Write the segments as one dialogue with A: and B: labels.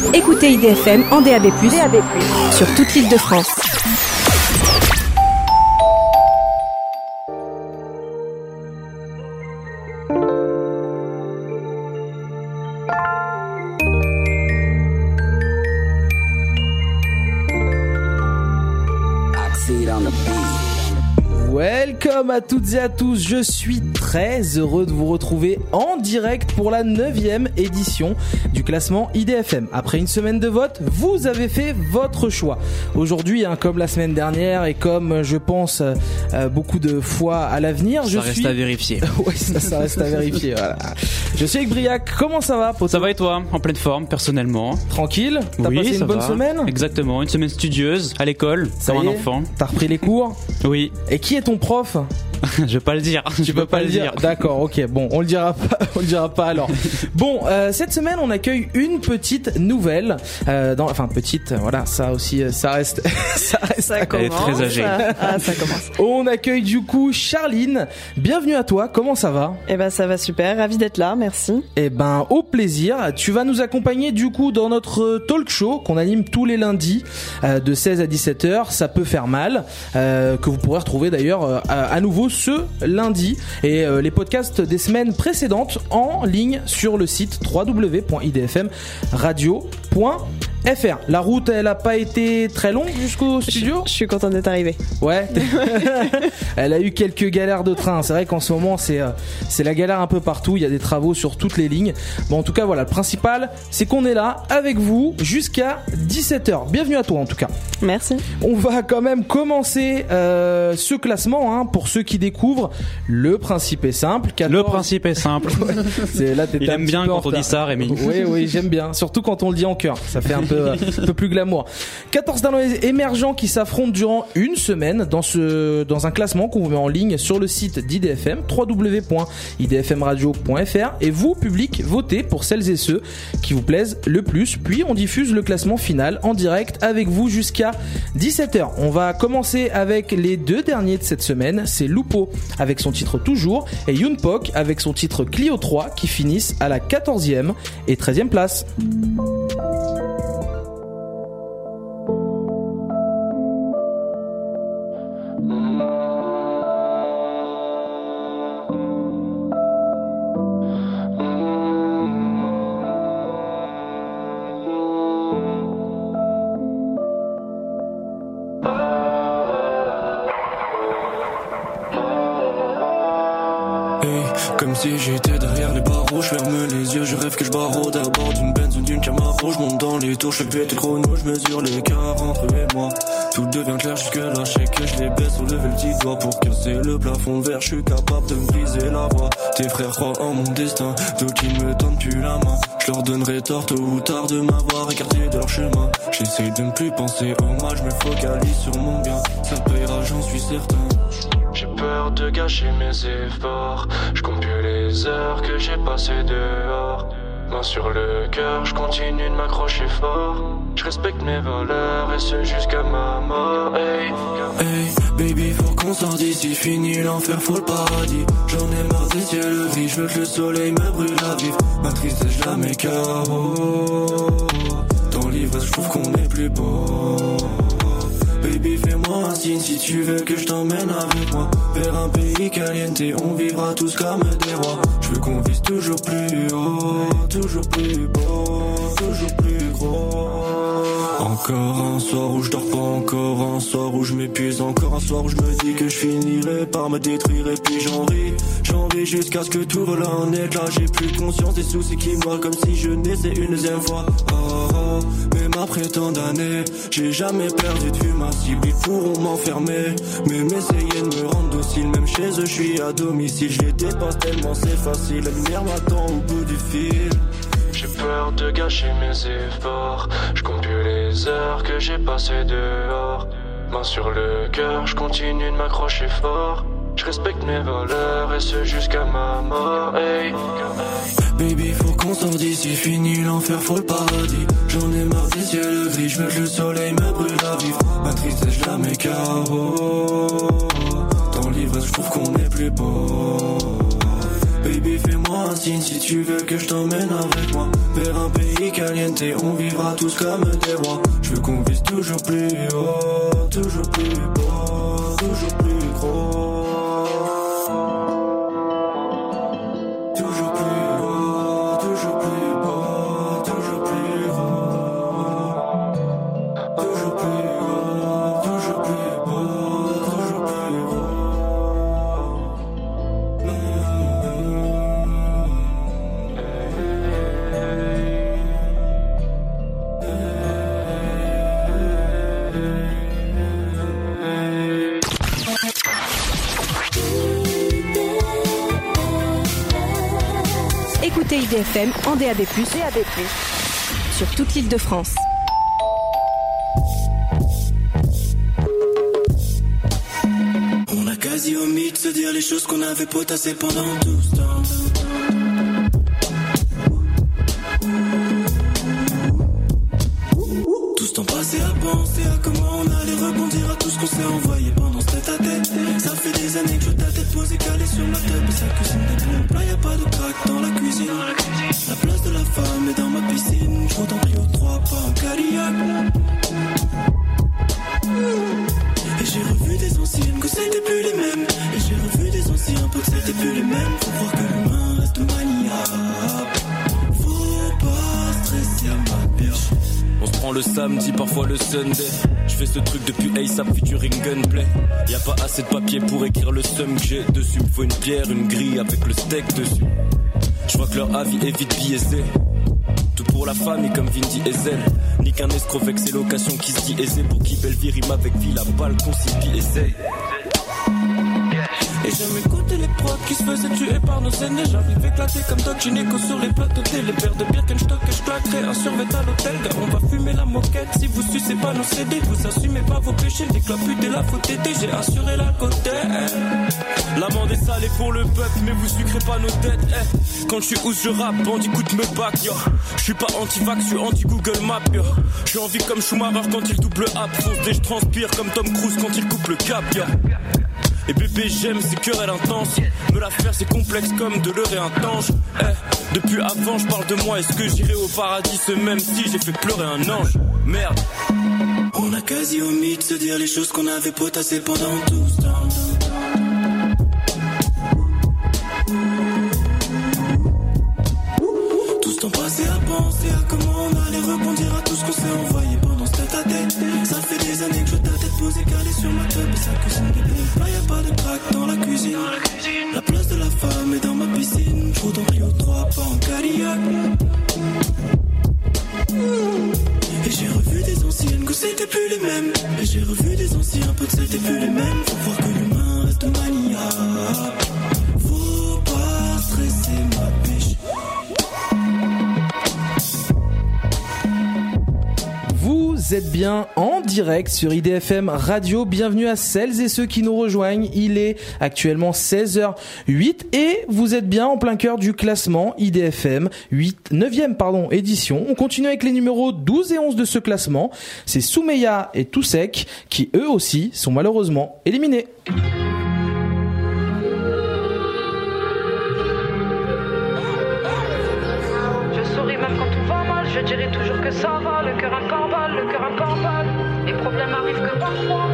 A: Écoutez IDFM en DAB+, sur toute l'île de France.
B: Welcome à toutes et à tous, je suis très heureux de vous retrouver en direct pour la 9e édition du classement IDFM. Après une semaine de vote, vous avez fait votre choix. Aujourd'hui, comme la semaine dernière et comme je pense beaucoup de fois à l'avenir,
C: ça reste à vérifier.
B: Oui, ça reste à vérifier, voilà. Je suis avec Briac, comment ça va, poteau ?
C: Ça va et toi ? En pleine forme, personnellement.
B: Tranquille ? T'as passé une bonne semaine ?
C: Exactement, une semaine studieuse, à l'école, comme un enfant.
B: T'as repris les cours ?
C: Oui.
B: Et qui est ton prof ?
C: Je vais pas le dire.
B: Tu peux pas le dire. D'accord, ok. Bon, on le dira pas alors. Bon, cette semaine, on accueille une petite nouvelle. Petite, voilà, ça aussi, ça reste.
C: Elle est très âgée.
D: Ça commence.
B: On accueille du coup Charline. Bienvenue à toi. Comment ça va ?
D: Eh ben, ça va super. Ravi d'être là. Merci.
B: Eh ben, au plaisir. Tu vas nous accompagner du coup dans notre talk show qu'on anime tous les lundis de 16 à 17h. Ça peut faire mal. Que vous pourrez retrouver d'ailleurs à nouveau ce lundi et les podcasts des semaines précédentes en ligne sur le site www.idfmradio.fr. La route, elle a pas été très longue jusqu'au studio.
D: Je suis contente d'être arrivée.
B: Ouais. Elle a eu quelques galères de train. C'est vrai qu'en ce moment, c'est la galère un peu partout. Il y a des travaux sur toutes les lignes. Bon, en tout cas, voilà. Le principal, c'est qu'on est là avec vous jusqu'à 17h. Bienvenue à toi, en tout cas.
D: Merci.
B: On va quand même commencer ce classement, pour ceux qui découvrent. Le principe est simple. 14...
C: Le principe est simple.
B: Ouais.
C: Il aime bien quand on dit ça, Rémi.
B: Oui, j'aime bien. Surtout quand on le dit en chœur. Ça fait un peu plus glamour. 14 talents émergents qui s'affrontent durant une semaine dans un classement qu'on vous met en ligne sur le site d'IDFM, www.idfmradio.fr, et vous, public, votez pour celles et ceux qui vous plaisent le plus. Puis on diffuse le classement final en direct avec vous jusqu'à 17h. On va commencer avec les deux derniers de cette semaine. C'est Lupo avec son titre Toujours et Younpok avec son titre Clio 3 qui finissent à la 14e et 13e place.
E: Comme si j'étais derrière les barreaux, je ferme les yeux, je rêve que je barrode à bord d'une Benz ou d'une Camaro, je monte dans les tours, je fais le chrono, je mesure l'écart entre eux et moi. Tout devient clair jusque là, je sais que je les baisse ou lever le petit doigt pour casser le plafond vert, je suis capable de me briser la voix. Tes frères croient en mon destin, d'autres qui me tendent plus la main. Je leur donnerai tort tôt ou tard de m'avoir écarté de leur chemin. J'essaie de ne plus penser au mal, je me focalise sur mon bien, ça payera, j'en suis certain. J'ai peur de gâcher mes efforts, je compte plus les heures que j'ai passées dehors. Main sur le cœur, je continue de m'accrocher fort. Je respecte mes valeurs et ce jusqu'à ma mort. Hey, baby, faut qu'on sorte d'ici, fini l'enfer, faut le paradis. J'en ai marre des ciels gris, je veux que le soleil me brûle à vif. Ma tristesse, je la mets KO. Dans l'ivresse, je trouve qu'on est plus beau. Baby, fais-moi un signe si tu veux que je t'emmène avec moi vers un pays caliente, on vivra tous comme des rois. Je veux qu'on vise toujours plus haut, toujours plus beau, toujours plus gros. Encore un soir où je dors pas, encore un soir où je m'épuise, encore un soir où je me dis que je finirai par me détruire et puis j'en ris jusqu'à ce que tout vole en éclat. J'ai plus conscience des soucis qui me comme si je naissais une deuxième fois. Même après tant d'années, j'ai jamais perdu de vue ma cible. Ils pourront m'enfermer, même essayer de me rendre docile. Même chez eux, je suis à domicile. Je les dépasse tellement c'est facile. La lumière m'attend au bout du fil. J'ai peur de gâcher mes efforts, je compte plus les heures que j'ai passées dehors. Main sur le cœur, je continue de m'accrocher fort. Je respecte mes valeurs et ce jusqu'à ma mort. Hey. Baby, faut qu'on sorte d'ici, fini l'enfer, faut le paradis. J'en ai marre des ciels gris, je veux que le soleil me brûle à vif. Ma tristesse, je la mets KO. Dans l'ivresse, je trouve qu'on est plus beau. Baby, baby fais-moi un signe si tu veux que je t'emmène avec moi vers un pays caliente, on vivra tous comme des rois. Je veux qu'on vise toujours plus haut, toujours plus beau, toujours plus gros.
A: Écoutez IDFM en DAB+, sur toute l'île de France.
E: On a quasi omis de se dire les choses qu'on avait potassées pendant tout ce temps. Tout ce temps passé à penser à comment on allait rebondir à tout ce qu'on s'est envoyé pendant ce tête-à-tête. Ça fait des années que je ta tête posée calée sur ma table et sa cuisine des pompes. Là y'a pas de crack dans la cuisine. La place de la femme est dans ma piscine. Je rentre en Rio 3, pas en Cadillac. Et j'ai revu des anciennes que c'était plus les mêmes. Et j'ai revu des anciens potes c'était plus les mêmes. Faut croire que l'humain reste maniable. Faut pas stresser à ma biche. On se prend le samedi, parfois le Sunday. Je fais ce truc depuis ASAP featuring Gunplay. Y'a pas assez de papier pour écrire le sum que j'ai dessus. Me faut une pierre, une grille avec le steak dessus. Je vois que leur avis est vite biaisé. Tout pour la famille comme Vin Diesel. Ni qu'un escroc vexé location qui se dit aisé. Pour qui belle vie rime avec vie, la balle concipie essaye. Et j'aime écouter les prods qui se faisaient tuer par nos aînés. J'arrive éclaté comme Doc Gynéco sur les plateaux télé. Paires de Birkenstock et je claquerai un survêt à l'hôtel. Car on va fumer la moquette si vous sucez pas nos CD. Vous assumez pas vos péchés, des cloputes et la faute était. J'ai assuré la côté. L'amende est salée pour le peuple, mais vous sucrez pas nos têtes. Quand je suis où je rappe, Bandicoot me back, yo. Je suis pas anti-vax, je suis anti-Google Maps, yo. Je suis en vie comme Schumacher quand il double up. Fonce et je transpire comme Tom Cruise quand il coupe le cap, yo. Et bébé j'aime ces querelles intenses. Me la faire c'est complexe comme de l'heure et un tange. Depuis avant je parle de moi. Est-ce que j'irai au paradis ce même si j'ai fait pleurer un ange? Merde. On a quasi omis de se dire les choses qu'on avait potassées pendant tout ce temps. Tout ce temps passé à penser à comment on allait rebondir à tout ce qu'on s'est envoyé pendant ce tête-à-tête. Ça fait des années que je ta tête posée calée sur ma table et sa cuisine des pompes. Là y'a pas de crack dans la cuisine. La place de la femme est dans ma piscine. Je roule en Rio 3, pas en Cadillac. Et j'ai revu des anciennes que c'était plus les mêmes. Et j'ai revu des anciens potes c'était plus les mêmes. Faut croire que l'humain reste maniable. Faut pas stresser ma biche.
B: Vous êtes bien en direct sur IDFM Radio. Bienvenue à celles et ceux qui nous rejoignent. Il est actuellement 16h08 et vous êtes bien en plein cœur du classement IDFM 9e édition. On continue avec les numéros 12 et 11 de ce classement. C'est Soumeya et Toussek qui eux aussi sont malheureusement éliminés.
F: Je dirais toujours que ça va, le cœur un cambal, le cœur un cambal. Les problèmes arrivent que parfois.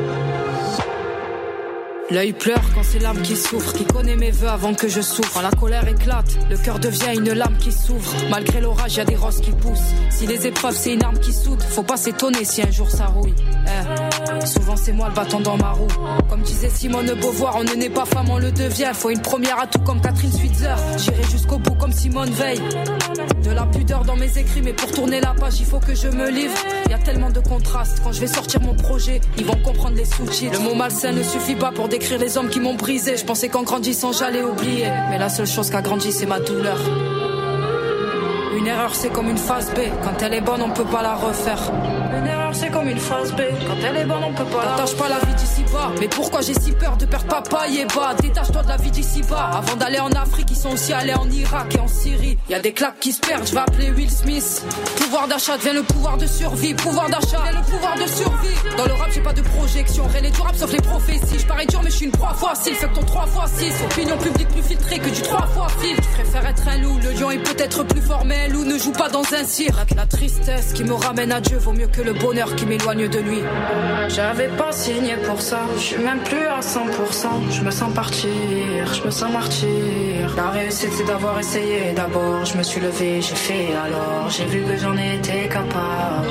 F: L'œil pleure quand c'est l'âme qui souffre, qui connaît mes vœux avant que je souffre. Quand la colère éclate, le cœur devient une lame qui s'ouvre. Malgré l'orage, y a des roses qui poussent. Si les épreuves c'est une arme qui soude, faut pas s'étonner si un jour ça rouille. Souvent c'est moi le bâton dans ma roue. Comme disait Simone de Beauvoir, on ne naît pas femme, on le devient. Faut une première à tout comme Catherine Switzer. J'irai jusqu'au bout comme Simone Veil. De la pudeur dans mes écrits, mais pour tourner la page, il faut que je me livre. Y a tellement de contrastes, quand je vais sortir mon projet, ils vont comprendre les sous-titres. Le mot malsain ne suffit pas pour décrire les hommes qui m'ont brisé. Je pensais qu'en grandissant j'allais oublier, mais la seule chose qui a grandi c'est ma douleur. Une erreur c'est comme une phase B, quand elle est bonne on peut pas la refaire. Une erreur c'est comme une phase B, quand elle est bonne on peut pas la refaire. T'attaches pas la vie d'ici bas, mais pourquoi j'ai si peur de perdre papa et bas? Détache-toi de la vie d'ici bas, avant d'aller en Afrique ils sont aussi allés en Irak et en Syrie. Y'a des claques qui se perdent, je vais appeler Will Smith. Pouvoir d'achat devient le pouvoir de survie, pouvoir d'achat devient le pouvoir de survie. Dans le rap j'ai pas de projection, rien n'est du rap sauf les prophéties. Je parais dur mais je suis une proie facile, fais que ton 3x6. Opinion publique plus filtrée que du 3x fil. Tu préfères être un loup, le lion est peut-être plus fort mais un loup ne joue pas dans un cirque. La tristesse qui me ramène à Dieu vaut mieux que le bonheur qui m'éloigne de lui. J'avais pas signé pour ça, je suis même plus à 100%. Je me sens partir, je me sens martyr. La réussite c'est d'avoir essayé d'abord. Je me suis levé, j'ai fait alors. J'ai vu que j'en étais capable.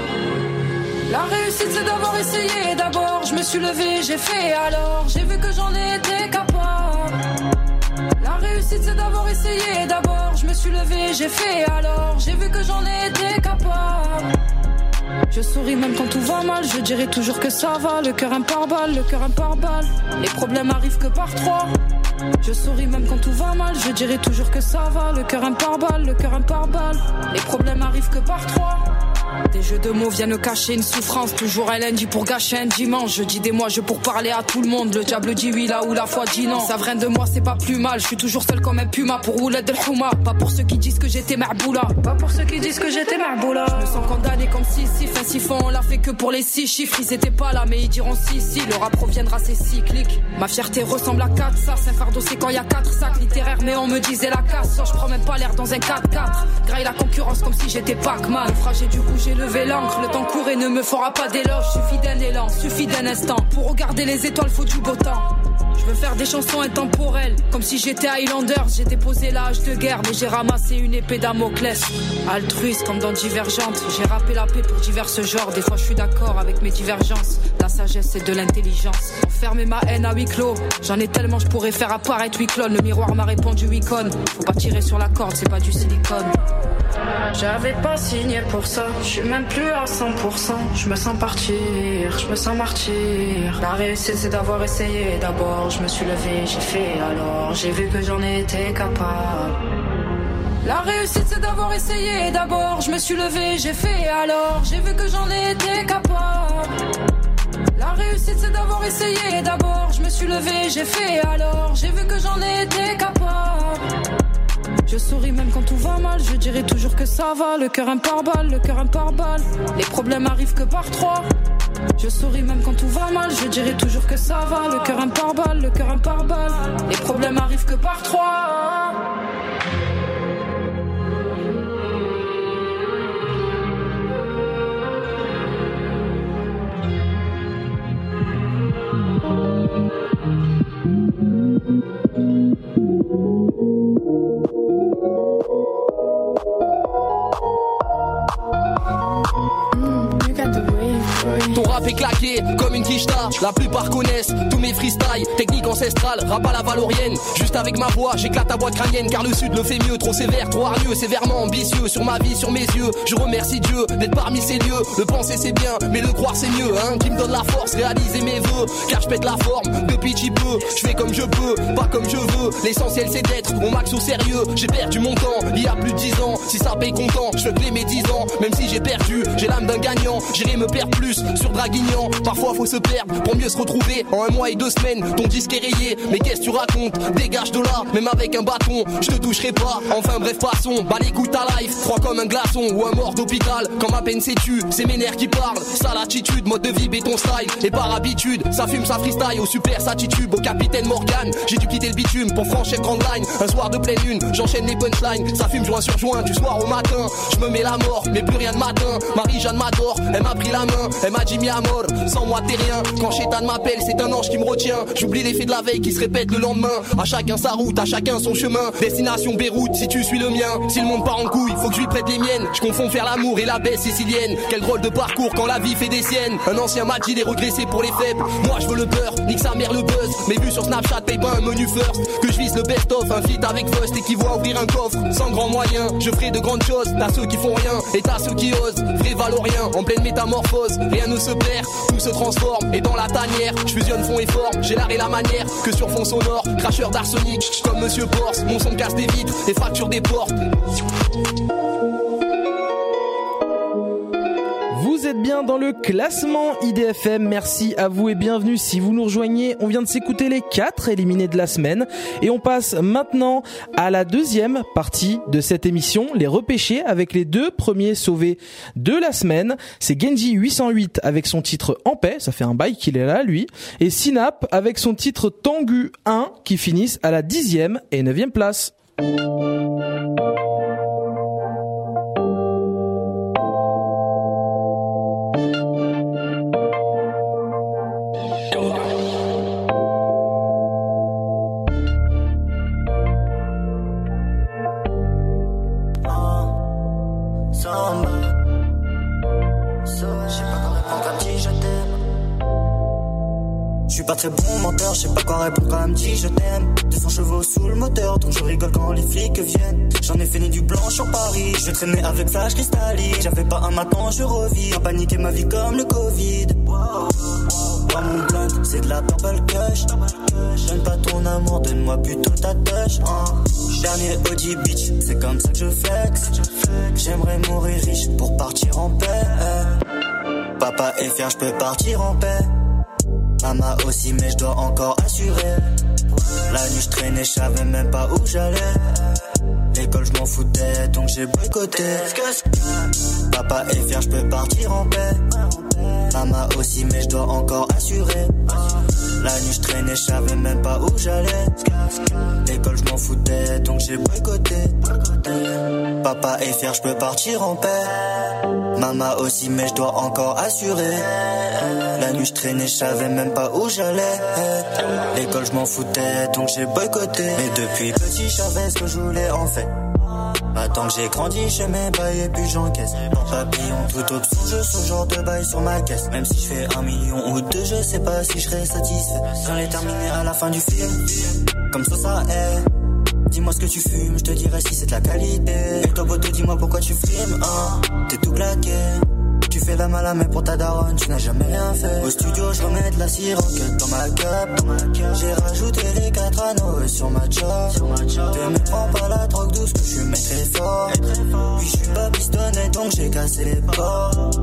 F: La réussite c'est d'avoir essayé d'abord. Je me suis levé, j'ai fait alors. J'ai vu que j'en étais capable. La réussite c'est d'avoir essayé d'abord. Je me suis levé, j'ai fait alors. J'ai vu que j'en étais capable. Je souris même quand tout va mal. Je dirai toujours que ça va. Le cœur un par balle, le cœur un par balle. Les problèmes arrivent que par trois. Je souris même quand tout va mal. Je dirai toujours que ça va. Le cœur un par balle, le cœur un par balle. Les problèmes arrivent que par trois. Des jeux de mots viennent cacher une souffrance. Toujours un lundi pour gâcher un dimanche. Je dis des mois, je pour parler à tout le monde. Le diable dit oui là où la foi dit non. Ça vient de moi, c'est pas plus mal. Je suis toujours seul comme un puma pour rouler de l'houma. Pas pour ceux qui disent que j'étais marboula. Pas pour ceux qui disent que j'étais marboula. Je me sens condamné comme si fin si fond. On l'a fait que pour les 6 chiffres. Ils étaient pas là mais ils diront si. Le rap reviendra, c'est cyclique. Ma fierté ressemble à 4 ça. C'est un fardeau, c'est quand y a 4 sacs littéraires. Mais on me disait la casse. Je prends même pas l'air dans un 4-4. Graille la concurrence comme si j'étais Pac-Man. Fragile du coup j'ai levé l'encre, le temps court et ne me fera pas d'éloge. Suffit d'un élan, suffit d'un instant. Pour regarder les étoiles faut du beau temps. Je veux faire des chansons intemporelles, comme si j'étais Highlanders. J'ai déposé l'âge de guerre, mais j'ai ramassé une épée Damoclès. Altruiste comme dans Divergente, j'ai rappé la paix pour divers genres. Des fois je suis d'accord avec mes divergences. La sagesse c'est de l'intelligence. Enfermer ma haine à huis clos, j'en ai tellement je pourrais faire apparaître 8 clones. Le miroir m'a répondu 8 connes. Faut pas tirer sur la corde, c'est pas du silicone. J'avais pas signé pour ça, je suis même plus à 100%. Je me sens partir, je me sens martyr. La réussite c'est d'avoir essayé d'abord. Je me suis levé, j'ai fait alors. J'ai vu que j'en étais capable. La réussite c'est d'avoir essayé d'abord. Je me suis levé, j'ai fait alors. J'ai vu que j'en étais capable. La réussite c'est d'avoir essayé d'abord. Je me suis levé, j'ai fait alors. J'ai vu que j'en étais capable. Je souris même quand tout va mal, je dirai toujours que ça va. Le cœur un par balle, le cœur un par balle. Les problèmes arrivent que par trois. Je souris même quand tout va mal, je dirai toujours que ça va. Le cœur un par balle, le cœur un par balle. Les problèmes arrivent que par trois.
G: Ton rap est claqué comme une quicheta. La plupart connaissent tous mes freestyles. Technique ancestrale, rap à la valorienne. Juste avec ma voix, j'éclate ta boîte crânienne. Car le sud le fait mieux, trop sévère, trop hargneux. Sévèrement ambitieux, sur ma vie, sur mes yeux. Je remercie Dieu d'être parmi ces lieux. Le penser c'est bien, mais le croire c'est mieux, hein. Qui me donne la force, réaliser mes vœux. Car je pète la forme, depuis petit peu. Je fais comme je peux, pas comme je veux. L'essentiel c'est d'être au max au sérieux. J'ai perdu mon temps, il y a plus de 10 ans. Si ça paye content, je veux clé mes 10 ans. Même si j'ai perdu, j'ai l'âme d'un gagnant. J'irai me perdre plus sur Draguignan. Parfois faut se perdre pour mieux se retrouver. En 1 mois et 2 semaines, ton disque est rayé. Mais qu'est-ce que tu racontes? Dégage de là, même avec un bâton, je te toucherai pas. Enfin bref passons, bah l'écoute ta life, froid comme un glaçon ou un mort d'hôpital. Quand ma peine s'étue, c'est mes nerfs qui parlent. Sale attitude, mode de vie, béton style. Et par habitude, ça fume, ça freestyle. Au super, ça titube, au capitaine Morgan. J'ai dû quitter le bitume pour franchir grande line. Un soir de pleine lune, j'enchaîne les punchlines. Ça fume joint sur joint, du soir au matin. Je me mets la mort, mais plus rien de matin. Marie-Jeanne m'adore, elle m'a pris la main. Elle m'a dit mi amor, sans moi t'es rien. Quand Chétan m'appelle, c'est un ange qui me retient. J'oublie les faits de la veille qui se répètent le lendemain. À chacun sa route, à chacun son chemin. Destination Beyrouth, si tu suis le mien. Si le monde part en couille, faut que je lui prête les miennes. Je confonds faire l'amour et la baie sicilienne. Quel drôle de parcours quand la vie fait des siennes. Un ancien m'a dit les regressés pour les faibles. Moi je veux le beurre, nique sa mère le buzz. Mes vues sur Snapchat paye pas un menu first. Que je vise le best-of, un feat avec Fust et qui voit ouvrir un coffre. Sans grand moyen, je ferai de grandes choses. T'as ceux qui font rien et t'as ceux qui osent. Vrai valorien, en pleine métamorphose. Rien ne se perd, tout se transforme. Et dans la tanière, je fusionne fond et forme. J'ai l'art et la manière que sur fond sonore. Cracheur d'arsenic, comme Monsieur Porce. Mon son casse des vitres et fracture des portes.
B: Vous êtes bien dans le classement IDFM, merci à vous et bienvenue si vous nous rejoignez. On vient de s'écouter les 4 éliminés de la semaine et on passe maintenant à la deuxième partie de cette émission, les repêchés avec les 2 premiers sauvés de la semaine. C'est Genji 808 avec son titre En paix, ça fait un bail qu'il est là lui, et Synap avec son titre Tengu 1 qui finissent à la 10e et 9e place.
H: Je suis pas très bon menteur, je sais pas quoi répondre quand elle me dit je t'aime. 200 chevaux sous le moteur, donc je rigole quand les flics viennent. J'en ai fait né du blanc sur Paris, je traînais avec Flash Cristalline. J'avais pas un maintenant je revis, à paniquer ma vie comme le Covid. Dans mon blunt, c'est de la purple kush. Donne pas ton amour, donne-moi plutôt ta touch. Dernier OG bitch, c'est comme ça que je flex. J'aimerais mourir riche pour partir en paix. Papa est fier, je peux partir en paix. Maman aussi, mais je dois encore assurer. La nuit je traînais, je savais même pas où j'allais. L'école je m'en foutais, donc j'ai boycotté. Papa est fier, je peux partir en paix. Maman aussi, mais je dois encore assurer. La nuit je traînais, je savais même pas où j'allais. L'école je m'en foutais, donc j'ai boycotté. Papa est fier, je peux partir en paix. Maman aussi, mais je dois encore assurer. La nuit je traînais, je savais même pas où j'allais. L'école je m'en foutais, donc j'ai boycotté. Mais depuis petit, je savais ce que je voulais en fait. Maintenant que j'ai grandi, je mes bails et puis j'encaisse. Dans papillon, toute option, je ce genre de bail sur ma caisse. Même si je fais 1 million ou 2, je sais pas si je serai satisfait. J'en ai terminé à la fin du film, comme ça est. Dis-moi ce que tu fumes, je te dirai si c'est de la qualité. Et toi poteau, dis-moi pourquoi tu filmes, hein. T'es tout claqué. Tu fais la malamé pour ta daronne, tu n'as jamais rien fait. Au studio, je remets de la siroque dans ma cup. J'ai rajouté les 4 anneaux sur ma job. Te me prends pas la drogue douce que je suis mec très fort. Puis je suis pas pistonné, donc j'ai cassé les ports.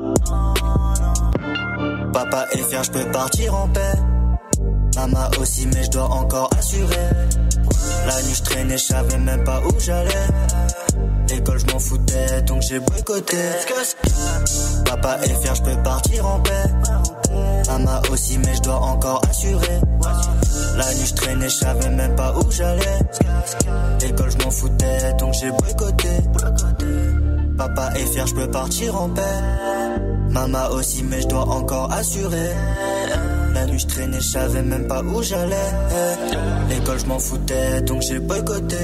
H: Papa est fier, je peux partir en paix. Maman aussi, mais je dois encore assurer. La nuit je traînais, je savais même pas où j'allais. L'école je m'en foutais, donc j'ai boycotté. Papa est fier, je peux partir en paix. Maman aussi, mais je dois encore assurer. La nuit je traînais, je savais même pas où j'allais. L'école je m'en foutais, donc j'ai boycotté. Papa est fier, je peux partir en paix. Maman aussi, mais je dois encore assurer. La nuit je traînais, je savais même pas où j'allais. L'école je m'en foutais, donc j'ai boycotté.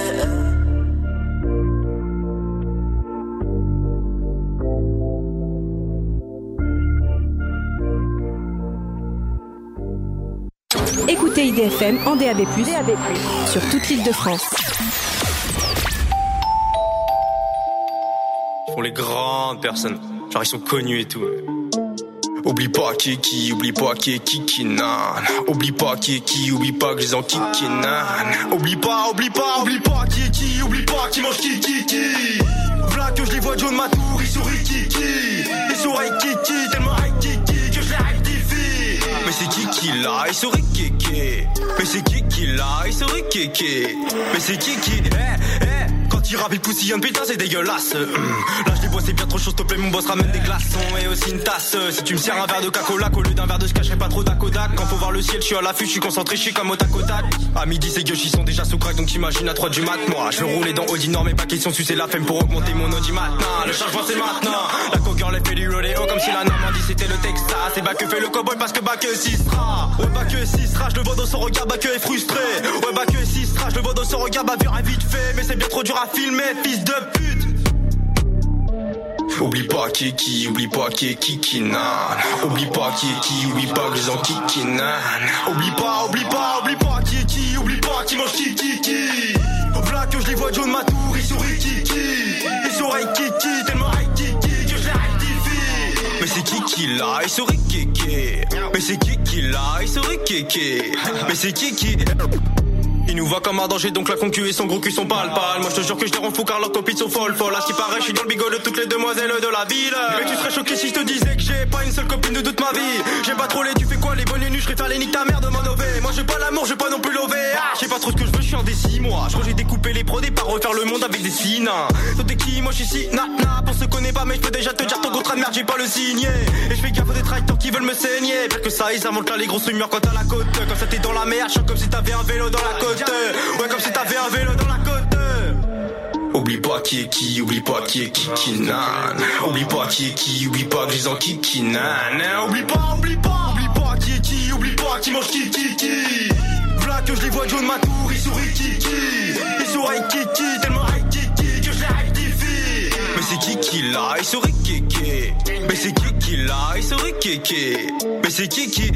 A: Écoutez IDFM en DAB+, sur toute l'île de France.
I: Ils font les grandes personnes, genre ils sont connus et tout. Oublie pas qui est qui, oublie pas qui est qui nan. Oublie pas qui est qui, oublie pas que je les en kiki nan. Oublie pas qui est qui, oublie pas qui mange qui. V'là que je les vois John Matour, ils sourit kiki. Ils sourient kiki, tellement high kiki que je les rectifie. Mais c'est qui là, ils sourit kiki. Mais c'est qui là, ils sourit kiki. Mais c'est qui Quand il rappe, il poussillonne, putain c'est dégueulasse. Là je les vois, c'est bien trop chaud, s'il te plaît mon boss ramène des glaçons et aussi une tasse. Si tu me sers un verre de Coca-Cola, au lieu d'un verre de Scotch, je serai pas trop d'Akodak. Quand faut voir le ciel, je suis à l'affût, je suis concentré, je suis comme au tac-au-tac. À midi ces gueuches, ils sont déjà sous crack, donc t'imagines à 3 du mat. Moi je veux rouler dans Audi Nord, mais pas question de sucer la femme pour augmenter mon Audi matin. Le changement c'est maintenant. La co-girl elle fait du rodeo comme si la Normandie c'était le Texas. Et bah que fait le cowboy parce que bah que 6 sera. Ouais bah que 6 sera, je le vois dans son regard, bah que est frustré. Ouais bah que 6 sera, je le vois dans son regard, bah vite fait. Mais c'est bien trop dur à filmer, fils de pute. Oublie pas qui est qui, oublie pas qui est qui nan. Oublie pas qui est qui, oublie pas que les en kiki nan. Oublie pas qui est qui, oublie pas qui mange qui. V'là que je les vois John Matour, ils sourient kiki. Ils sourient kiki, tellement high kiki que je les rectifie. Mais c'est qui là, ils sourient kiki. Mais c'est qui là, ils sourient kiki. Mais c'est qui Il nous voit comme un danger, donc la concu et son gros cul sont pâles. Moi je te jure que je les rends fous car leurs copines sont folles. À ce qui paraît, je suis dans le bigot de toutes les demoiselles de la ville. Mais tu serais choqué si je te disais que j'ai pas une seule copine de toute ma vie. J'ai pas trop les, tu fais quoi les bonnes nuits, je préfère les niques ta mère de m'enlever. Moi j'ai pas l'amour, j'ai pas non plus l'ové. J'ai pas trop ce que je veux, je suis indécis moi. Je crois que j'ai découpé les prodés par refaire le monde avec des signes. Toi t'es qui, moi je suis si na. Pour se connaît pas mais je peux déjà te dire ton contrat de merde, j'ai pas le signé. Et je fais gaffe aux détracteurs qui veulent me saigner. Pire que ça, ils inventent là les grosses rumeurs quand t'as la côte. Comme ça t'es dans la merde, je comme si t'avais un vélo dans la côte. Ouais comme si t'avais un vélo dans la côte. Oublie pas qui est qui, oublie pas qui est qui nan. Oublie pas qui est qui, oublie pas que les en qui nan. Oublie pas qui est qui, oublie pas qui mange qui. V'là que je les vois John Matour, il sourit kiki. Il sourit kiki, tellement high kiki que je les rectifie. Mais c'est qui là, il sourit kiki. Mais c'est qui là, il sourit kiki. Mais c'est qui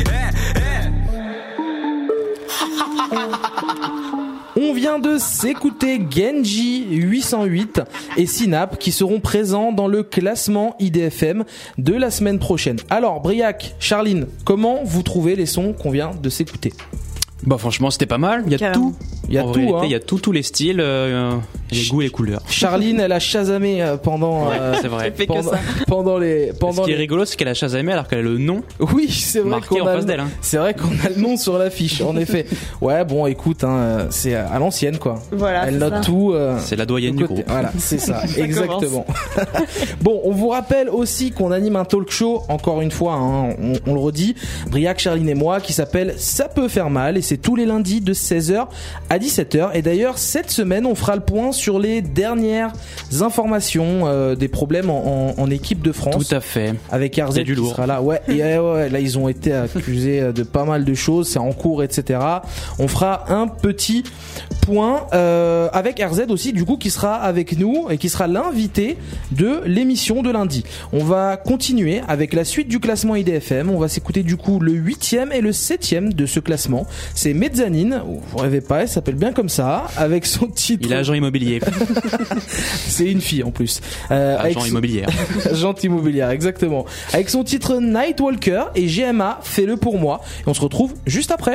B: On vient de s'écouter Genji 808 et Synap qui seront présents dans le classement IDFM de la semaine prochaine. Alors Briac, Charline, comment vous trouvez les sons qu'on vient de s'écouter ?
C: Bah franchement c'était pas mal, il y a tout. Il y a tout, il y a tous les styles, les goûts et les couleurs.
B: Charline elle a chasamé pendant
C: c'est vrai.
B: pendant
C: ce qui est rigolo c'est qu'elle a chasamé alors qu'elle a le nom.
B: Oui, c'est vrai qu'on a d'elle, hein. C'est vrai qu'on a le nom sur l'affiche en effet. Ouais, bon écoute hein, c'est à l'ancienne quoi.
D: Voilà,
B: elle note tout
C: c'est la doyenne du groupe.
B: Voilà, c'est ça, exactement. Bon, on vous rappelle aussi qu'on anime un talk show encore une fois hein, on le redit, Briac, Charline et moi qui s'appelle Ça peut faire mal et c'est tous les lundis de 16h à 17h. Et d'ailleurs, cette semaine, on fera le point sur les dernières informations des problèmes en équipe de France.
C: Tout à fait.
B: Avec RZ qui sera là. Ouais, là, ils ont été accusés de pas mal de choses. C'est en cours, etc. On fera un petit point avec RZ aussi, du coup, qui sera avec nous et qui sera l'invité de l'émission de lundi. On va continuer avec la suite du classement IDFM. On va s'écouter du coup le 8e et le 7e de ce classement. C'est Mezzanine, vous rêvez pas, elle s'appelle bien comme ça, avec son titre...
C: Il est agent immobilier.
B: C'est une fille en plus.
C: Agent immobilière.
B: Agente immobilière, exactement. Avec son titre Nightwalker et GMA, fais-le pour moi. Et on se retrouve juste après.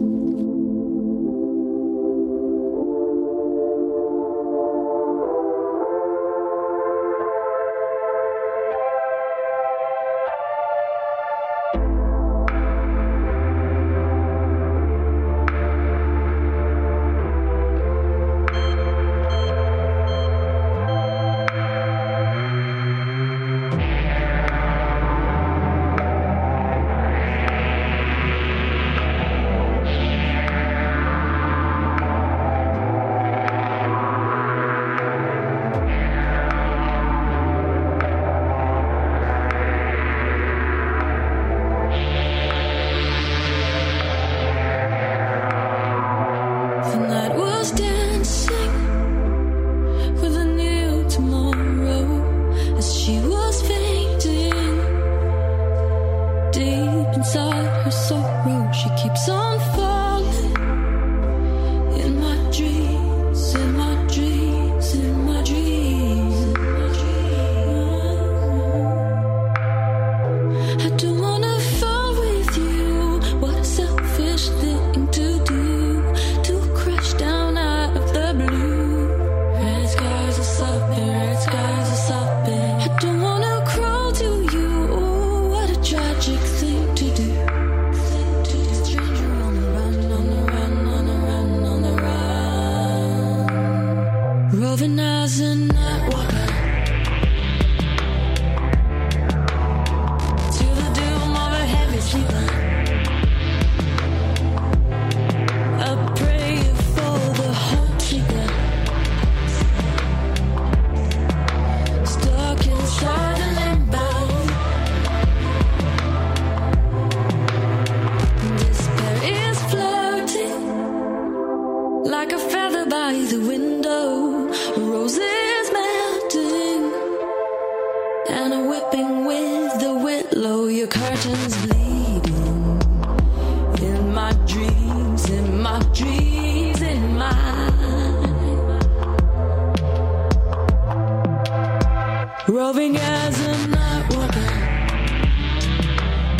J: Roving as a night walker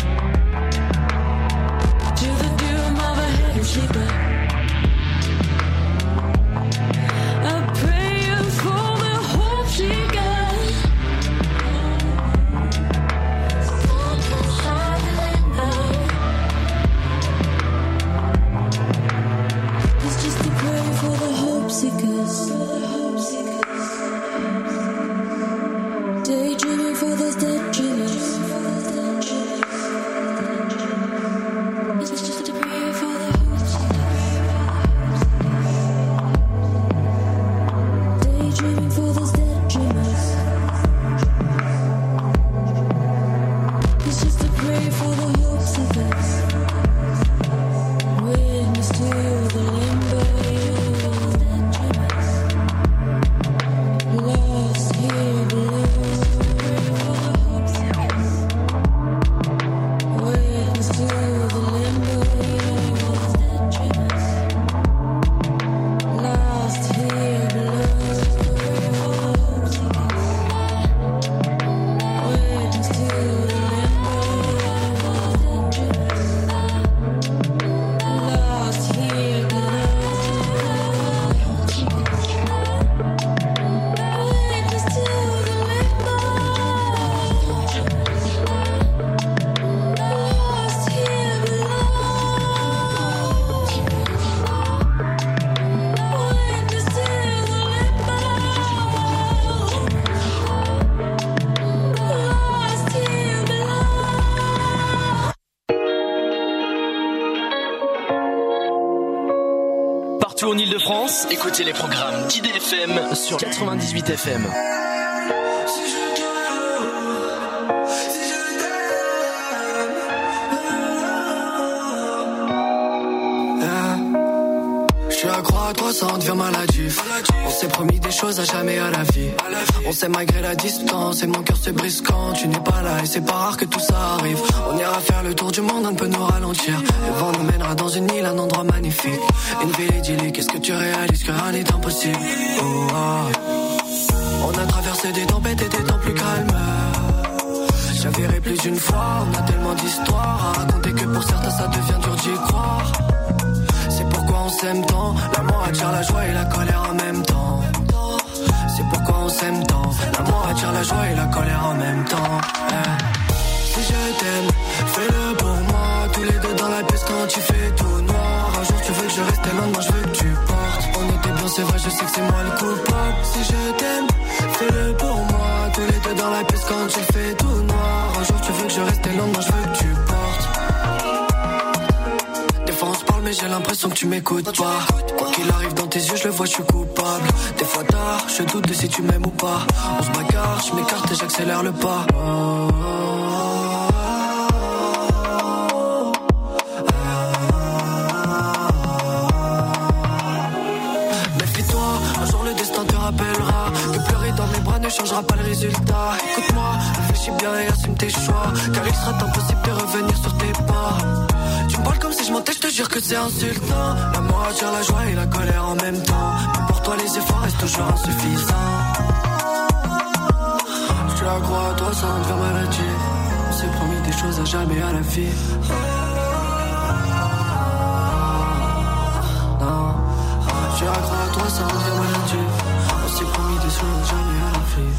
J: to the doom of a heavy sleeper.
G: Partout en Ile-de-France, écoutez les programmes d'IDFM sur 98 FM.
K: Je suis accro à toi, ça en devient maladif. On s'est promis des choses à jamais à la vie. On sait malgré la distance et mon cœur se brise quand tu n'es pas là. Et c'est pas rare que tout ça arrive. On ira faire le tour du monde, on ne peut nous ralentir. Le vent nous mènera dans une île, un endroit magnifique. Une ville idyllique, est-ce que tu réalises que rien n'est impossible? Oh, oh. On a traversé des tempêtes et des temps plus calmes. J'avais plus d'une fois, on a tellement d'histoires à raconter que pour certains ça devient dur d'y croire. C'est pourquoi on s'aime tant, l'amour attire la joie et la colère en même temps. C'est pourquoi on s'aime tant, l'amour attire la joie et la colère en même temps. Si je t'aime, fais-le pour moi. Tous les deux dans la pièce quand tu fais tout noir. Un jour tu veux que je reste et le lendemain je veux que tu portes. On était bien, c'est vrai, je sais que c'est moi le coupable. Si je t'aime, fais-le pour moi. Tous les deux dans la pièce quand tu fais tout noir. Un jour tu veux que je reste et le lendemain je veux que tu portes. Des fois on se parle mais j'ai l'impression que tu m'écoutes pas. Quoi qu'il arrive dans tes yeux je le vois, je suis coupable. Des fois tard, je doute de si tu m'aimes ou pas. On se bagarre, je m'écarte et j'accélère le pas. Méfie-toi, un jour le destin te rappellera que pleurer dans mes bras ne changera pas le résultat. Écoute-moi, réfléchis bien et assume tes choix, car il sera impossible de revenir sur tes pas. Tu me parles comme si je mentais, je te jure que c'est insultant. L'amour attire la joie et la colère en même temps. Mais pour toi les efforts restent toujours insuffisants. Je suis accro à toi, ça en devient maladif. On s'est promis des choses à jamais à la vie. Non, je suis accro à toi, ça en devient maladif. On s'est promis des choses à jamais à la vie.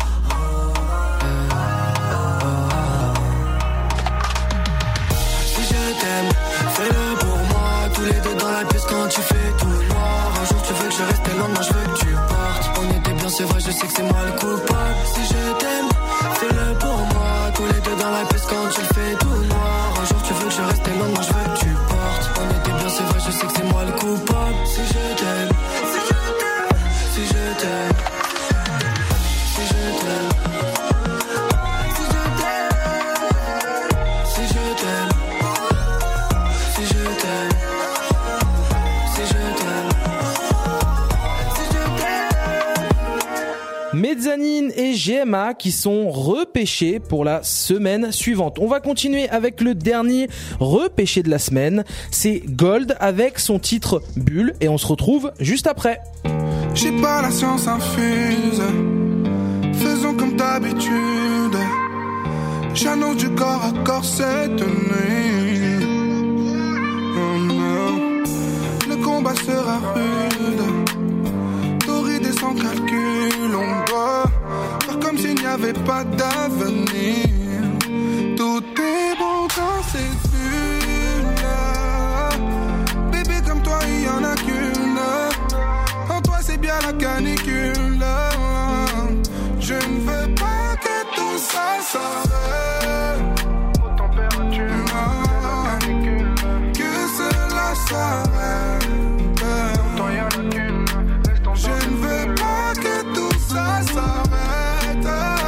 K: Si je t'aime, fais-le pour moi. Tous les deux dans la pièce quand tu fais tout noir. Un jour tu veux que je reste et le lendemain je veux que tu portes. On était bien, c'est vrai, je sais que c'est moi le coupable. Si je t'aime, fais-le pour moi. Tous les deux dans la pièce quand tu fais tout noir. Un jour tu veux que je reste et le lendemain je veux que tu portes. On était bien, c'est vrai, je sais que c'est moi le coupable. Si je t'aime, si je t'aime, si je t'aime, si je t'aime, si je t'aime, si je t'aime. Si je t'aime, si je t'aime, si je t'aime.
B: Mezzanine et GMA qui sont repêchés pour la semaine suivante. On va continuer avec le dernier repêché de la semaine. C'est Gold avec son titre Bulle et on se retrouve juste après.
L: J'ai pas la science infuse, faisons comme d'habitude. J'annonce du corps à corps cette nuit. Oh non, le combat sera rude, torride et sans calcul. On doit faire comme s'il n'y avait pas d'avenir. Tout est bon dans cette bulle-là. Bébé comme toi, il y en a qu'une. En toi, c'est bien la canicule. Je ne veux pas que tout ça s'arrête. Que cela s'arrête. Je ne veux pas que tout ça s'arrête.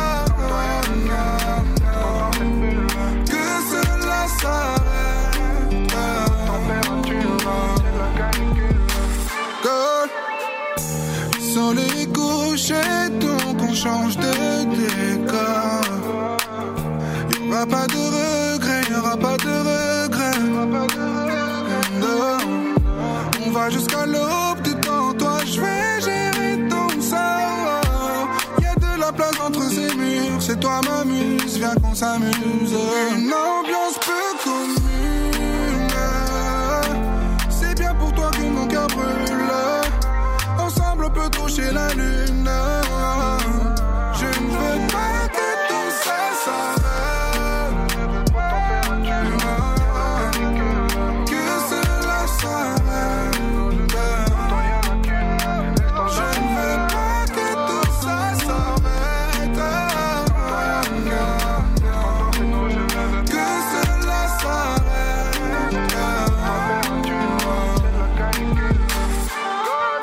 L: Que cela s'arrête. Sur les couchers, donc on change de décor. Y'aura pas de regret, y'aura pas de regret. Non. On va jusqu'à l'aube du temps, toi je vais gérer ton sort. Y'a de la place entre ces murs, c'est toi ma muse, viens qu'on s'amuse. Une ambiance peu commune, c'est bien pour toi que mon cœur brûle. Ensemble on peut toucher la lune. Je ne veux pas que tout ça s'arrête. Que cela s'arrête. Je ne veux pas que tout ça s'arrête. Que cela s'arrête.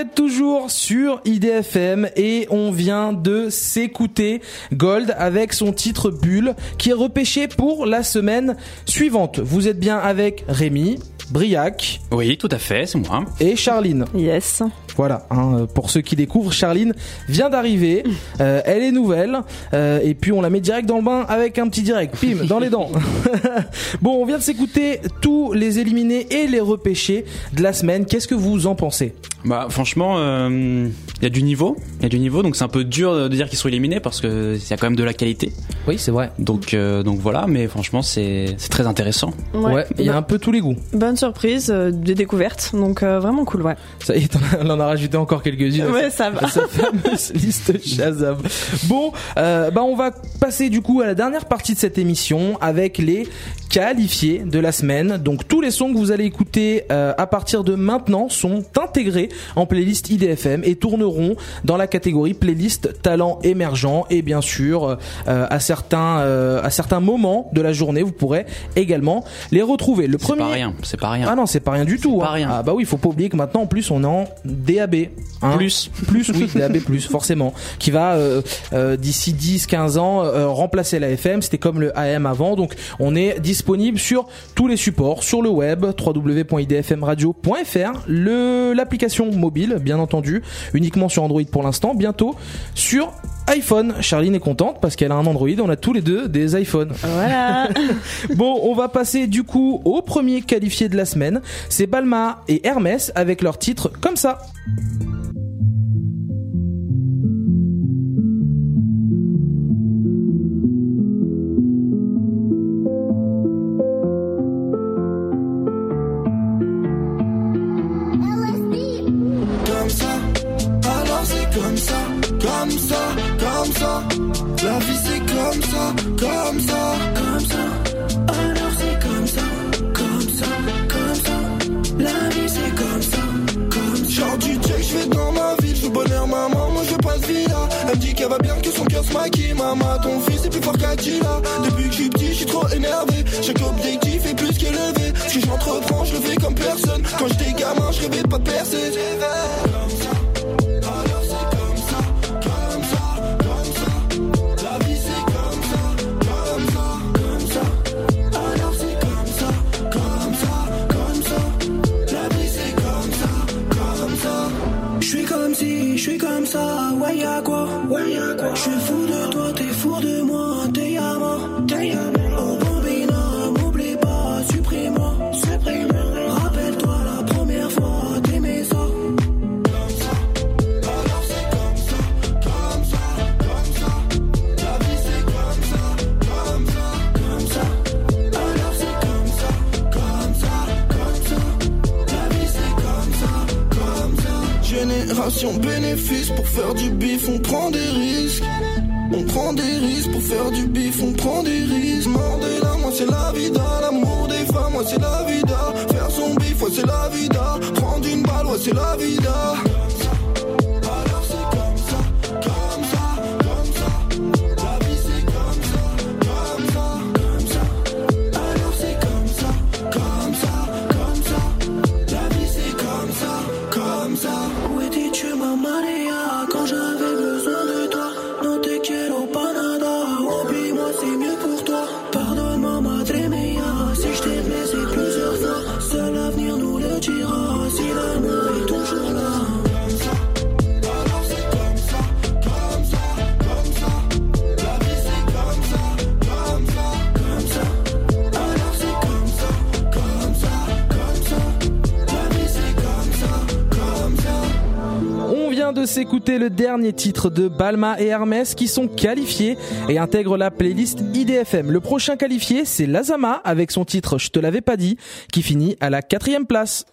B: êtes toujours sur IDFM et on vient de s'écouter Gold avec son titre Bulle qui est repêché pour la semaine suivante. Vous êtes bien avec Rémi, Briac.
C: Oui, tout à fait, c'est moi.
B: Et Charline.
D: Yes.
B: Voilà, pour ceux qui découvrent, Charline vient d'arriver, elle est nouvelle, et puis on la met direct dans le bain avec un petit direct, pim, dans les dents. Bon, on vient de s'écouter tous les éliminés et les repêchés de la semaine. Qu'est-ce que vous en pensez ?
C: Bah franchement, il y a du niveau, donc c'est un peu dur de dire qu'ils sont éliminés parce que il y a quand même de la qualité.
B: Oui, c'est vrai.
C: Donc voilà, mais franchement c'est très intéressant.
B: Ouais, il y a un peu tous les goûts.
D: Bonne surprise, des découvertes, donc vraiment cool, ouais.
B: Ça y est, on en a rajouté encore quelques-unes.
D: Ouais, ça va.
B: Cette fameuse liste Shazam. Bon, on va passer du coup à la dernière partie de cette émission avec les qualifiés de la semaine. Donc tous les sons que vous allez écouter à partir de maintenant sont intégrés en playlist IDFM et tourneront dans la catégorie playlist talent émergent, et bien sûr à certains moments de la journée vous pourrez également les retrouver. Le premier,
C: c'est pas rien.
B: Ah non, c'est pas rien du tout.
C: Pas rien.
B: Ah bah oui, faut pas oublier que maintenant en plus on est en DAB. Plus oui, DAB+, forcément, qui va d'ici 10-15 ans remplacer la FM. C'était comme le AM avant, donc on est disponible sur tous les supports, sur le web www.idfmradio.fr, l'application mobile bien entendu, uniquement sur Android pour l'instant, bientôt sur iPhone. Charline est contente parce qu'elle a un Android, on a tous les deux des iPhones.
D: Voilà.
B: Bon, on va passer du coup au premier qualifié de la semaine, c'est Balma et Hermès avec leur titre Comme ça.
L: La vie c'est comme ça, comme ça, comme ça. Alors c'est comme ça, comme ça, comme ça. La vie c'est comme ça, comme ça. Genre du check, je vais dans ma ville, je veux bonheur maman, moi je passe villa. Elle me dit qu'elle va bien, que son cœur se maquille. Maman, ton fils est plus fort qu'Attila. Depuis que je suis petit, je suis trop énervé. Chaque objectif est plus qu'élevé. Ce que j'entreprends, je le fais comme personne. Quand j'étais gamin, je rêvais pas de percer. Je suis comme ça, ouais y'a quoi, je suis fou de toi, t'es fou de moi, t'es à moi, oh bambina, m'oublie pas, supprime-moi, rappelle-toi la première fois, t'aimais ça. Comme ça, alors c'est comme ça, comme ça, comme ça, la vie c'est comme ça, comme ça, comme ça, alors c'est comme ça, comme ça, comme ça, la vie c'est comme ça, comme ça. Génération bénéfice, pour faire du bif on prend des risques. On prend des risques pour faire du bif, on prend des risques. Mordez-la, moi c'est la vida. L'amour des femmes, moi c'est la vida. Faire son bif, ouais c'est la vida. Prendre une balle, ouais c'est la vida. Alors c'est comme ça, comme ça, comme ça. La vie c'est comme ça, comme ça, comme ça. Alors c'est comme ça, comme ça, comme ça. La vie c'est comme ça, comme ça. Où étais-tu ma Maria quand j'avais besoin de toi? No te quiero pa' nada, oublie-moi c'est mieux pour toi. Pardonne-moi madre mia, si je t'ai blessé plusieurs fois. Seul l'avenir nous le dira, si l'amour est toujours là. Comme ça, alors c'est comme ça, comme ça, comme ça. La vie c'est comme ça, comme ça, comme ça. Alors c'est comme ça, comme ça, comme ça. La vie c'est comme ça, comme ça.
B: On vient de s'écouter le dernier titre de Balma et Hermès qui sont qualifiés et intègrent la playlist IDFM. Le prochain qualifié, c'est Lazama avec son titre Je te l'avais pas dit qui finit à la 4e place.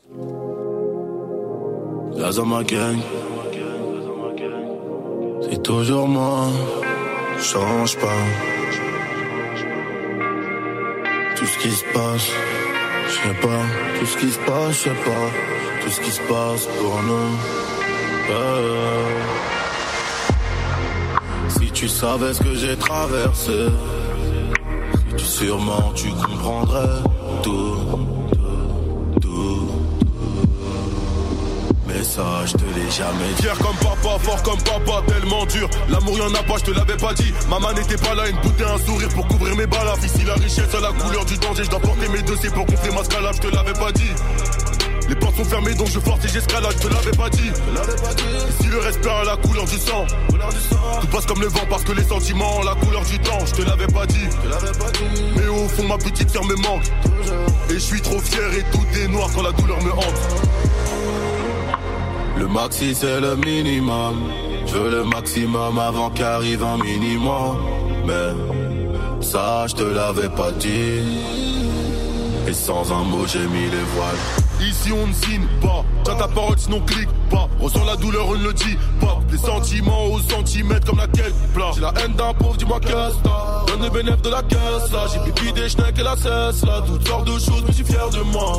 L: Lazama gang, c'est toujours moi, change pas. Tout ce qui se passe, je sais pas. Tout ce qui se passe, je sais pas. Tout ce qui se passe pour nous. Si tu savais ce que j'ai traversé, sûrement tu comprendrais tout.
M: Mais ça, je te l'ai jamais dit. Fier comme papa, fort comme papa, tellement dur. L'amour y'en a pas, je te l'avais pas dit. Maman n'était pas là, une bouteille, un sourire pour couvrir mes balafres. Ici la richesse à la couleur du danger. Je dois porter mes dossiers pour gonfler ma scalade, je te l'avais pas dit. Les portes sont fermées donc je force et j'escalade, je te l'avais pas dit. Ici le respect à la couleur du sang. Tout passe comme le vent parce que les sentiments ont la couleur du temps. Je te l'avais pas dit. Mais au fond ma petite sœur me manque. Et je suis trop fier et tout est noir quand la douleur me hante. Le maxi c'est le minimum. Je veux le maximum avant qu'arrive un minimum. Mais ça je te l'avais pas dit. Et sans un mot j'ai mis les voiles. Ici on ne signe pas, tiens ta parole sinon clique pas. Ressens la douleur, on ne le dit pas. Les sentiments aux centimètres comme la quête plat. J'ai la haine d'un pauvre, dis-moi qu'est-ce là. Donne les bénéfices de la caisse là. J'ai pipi des schnecks et la cesse là. Toutes sortes de choses, mais je suis fier de moi.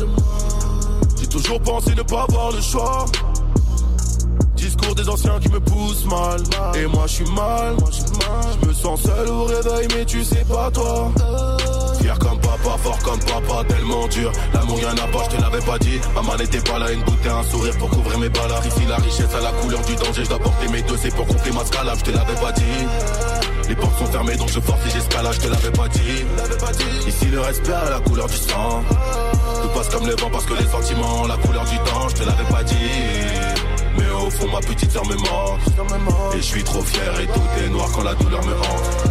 M: J'ai toujours pensé ne pas avoir le choix. Discours des anciens qui me poussent mal. Et moi je suis mal. Je me sens seul au réveil mais tu sais pas toi. Fier comme papa, fort comme papa, tellement dur. L'amour y'en a pas, je te l'avais pas dit. Maman n'était pas là, une bouteille, un sourire pour couvrir mes balafres. Ici la richesse à la couleur du danger. Je dois porter mes dossiers pour gonfler ma scalade, je te l'avais pas dit. Les portes sont fermées donc je force et j'escalade, je te l'avais pas dit. Ici le respect à la couleur du sang. Tout passe comme le vent parce que les sentiments ont la couleur du temps, je te l'avais pas dit. Mais au fond ma petite sœur me manque. Et je suis trop fier et tout est noir quand la douleur me hante.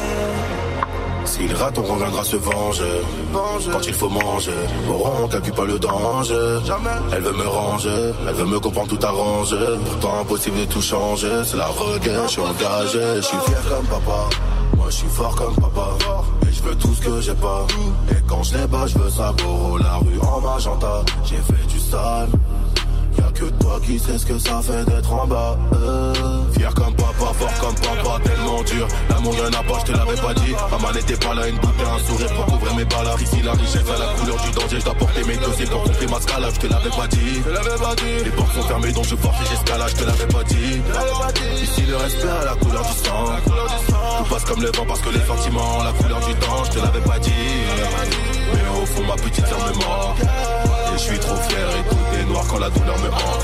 M: S'il rate on reviendra se venger. Quand il faut manger, au rang on calcule pas le danger. Elle veut me ranger, elle veut me comprendre, tout arranger. Pourtant impossible de tout changer. C'est la reguerre, je suis engagé. Je suis fier comme papa, moi je suis fort comme papa. Et je veux tout ce que j'ai pas. Et quand je les bats je veux savoir la rue en magenta. J'ai fait du sale. Y'a que toi qui sais ce que ça fait d'être en bas. Fier comme papa, fort comme papa, tellement dur. L'amour y'en a pas, je te l'avais pas dit. Maman n'était pas là, une bouteille, un sourire pour couvrir mes balafres. Ici la richesse à la couleur du danger. Je dois porter mes dossiers pour gonfler ma scalade, je te l'avais pas dit. Les portes sont fermées donc je force et j'escalade, je te l'avais pas dit. Ici le respect à la couleur du sang. Tout passe comme le vent parce que les sentiments ont la couleur du temps, je te l'avais pas dit. Mais au fond ma petite sœur me manque. Et je suis trop fier et tout est noir quand la douleur me hante.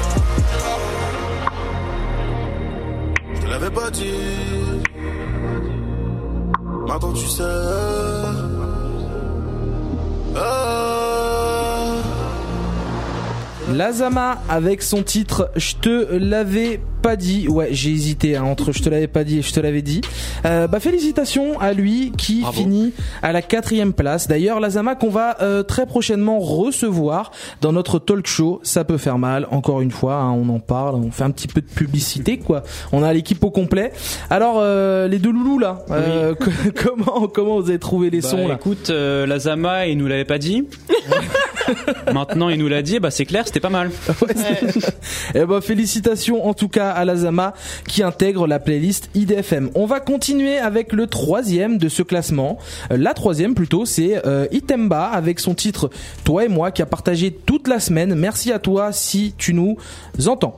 M: Je te l'avais pas dit. Maintenant tu sais.
B: Lazama avec son titre Je te l'avais pas dit. Ouais, j'ai hésité entre Je te l'avais pas dit et Je te l'avais dit. Félicitations à lui qui Bravo. Finit à la 4e place. D'ailleurs, Lazama qu'on va très prochainement recevoir dans notre talk show. Ça peut faire mal. Encore une fois, hein, on en parle, on fait un petit peu de publicité, quoi. On a l'équipe au complet. Alors, les deux loulous là, oui. comment vous avez trouvé les sons là?
C: Écoute, Lazama il nous l'avait pas dit. Maintenant il nous l'a dit, c'est clair, c'était pas mal.
B: Et félicitations en tout cas à Lazama qui intègre la playlist IDFM. On va continuer avec le 3e de ce classement. La 3e plutôt, c'est Itemba avec son titre Toi et moi qui a partagé toute la semaine. Merci à toi si tu nous entends.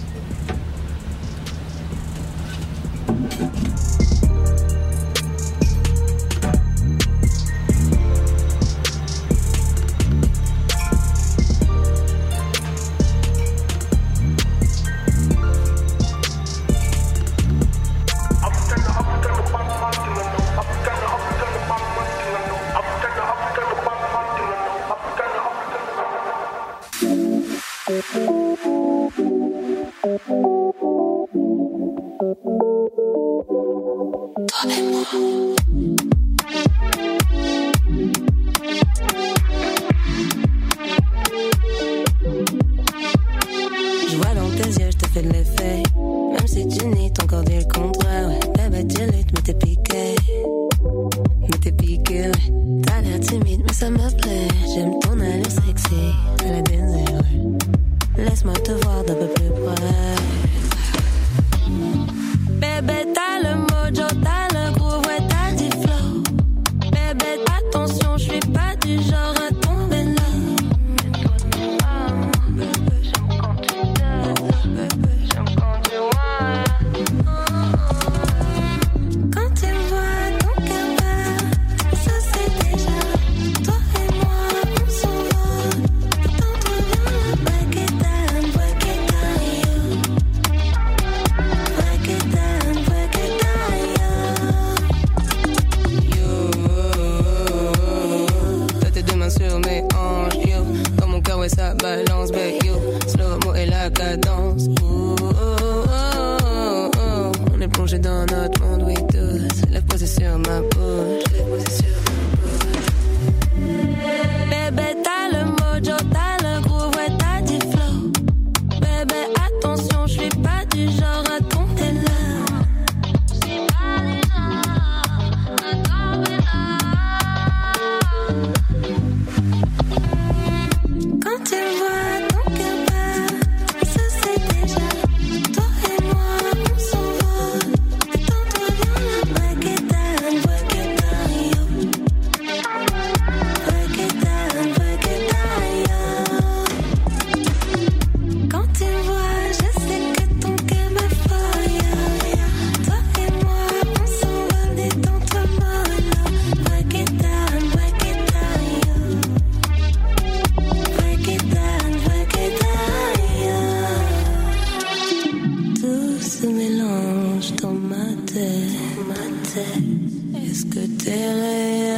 J: Je vois dans tes yeux, je te fais de l'effet. Même si tu nies ton corps dit le contraire. Ouais, bébé, tu luttes, mais t'es piqué. Ouais. T'as l'air timide, mais ça me plaît. J'aime ton allure sexy. À la désir, ouais. Laisse-moi te voir d'un peu plus près. Bébé, t'as le mojo, t'as le groove, ouais, t'as du flow. Bébé, attention, je suis pas du genre à tomber là. Quand tu vois ton cœur bat, ça c'est déjà toi et moi. que t'es réel.